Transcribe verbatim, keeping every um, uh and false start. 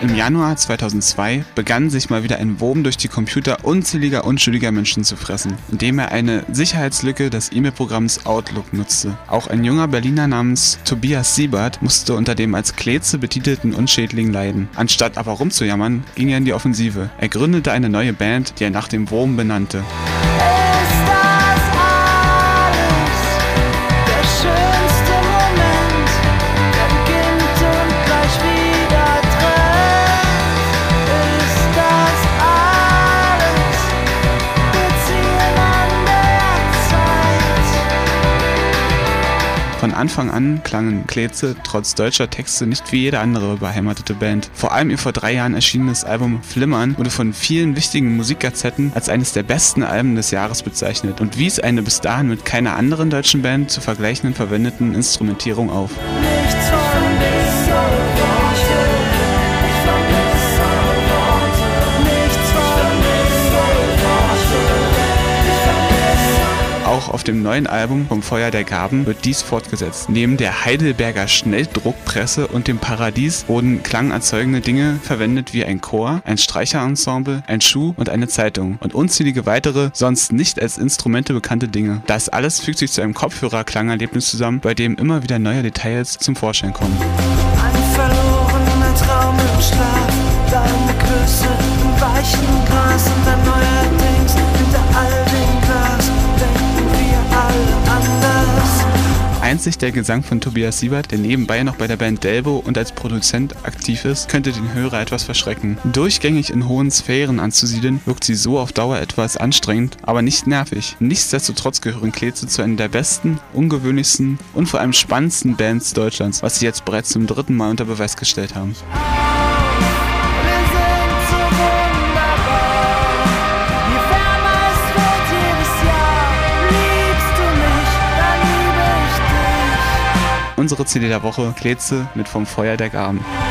Im Januar zweitausendzwei begann sich mal wieder ein Wurm durch die Computer unzähliger unschuldiger Menschen zu fressen, indem er eine Sicherheitslücke des E-Mail-Programms Outlook nutzte. Auch ein junger Berliner namens Tobias Siebert musste unter dem als Kletze betitelten Unschädling leiden. Anstatt aber rumzujammern, ging er in die Offensive. Er gründete eine neue Band, die er nach dem Wurm benannte. Von Anfang an klangen Kletze trotz deutscher Texte nicht wie jede andere beheimatete Band. Vor allem ihr vor drei Jahren erschienenes Album Flimmern wurde von vielen wichtigen Musikgazetten als eines der besten Alben des Jahres bezeichnet und wies eine bis dahin mit keiner anderen deutschen Band zu vergleichenden verwendeten Instrumentierung auf. Nichts von dem soll Auch auf dem neuen Album Vom Feuer der Gaben wird dies fortgesetzt. Neben der Heidelberger Schnelldruckpresse und dem Paradies wurden klangerzeugende Dinge verwendet wie ein Chor, ein Streicherensemble, ein Schuh und eine Zeitung und unzählige weitere, sonst nicht als Instrumente bekannte Dinge. Das alles fügt sich zu einem Kopfhörer-Klangerlebnis zusammen, bei dem immer wieder neue Details zum Vorschein kommen. ein verlorener Traum im Schlaf, deine Küsse im weichen Gras und ein neuerdings hinter all dem Glas denken wir alle anders. Einzig der Gesang von Tobias Siebert, der nebenbei noch bei der Band Delbo und als Produzent aktiv ist, könnte den Hörer etwas verschrecken. Durchgängig in hohen Sphären anzusiedeln, wirkt sie so auf Dauer etwas anstrengend, aber nicht nervig. Nichtsdestotrotz gehören Kletze zu einer der besten, ungewöhnlichsten und vor allem spannendsten Bands Deutschlands, was sie jetzt bereits zum dritten Mal unter Beweis gestellt haben. Unsere C D der Woche, Kletze mit Vom Feuer der Gaben.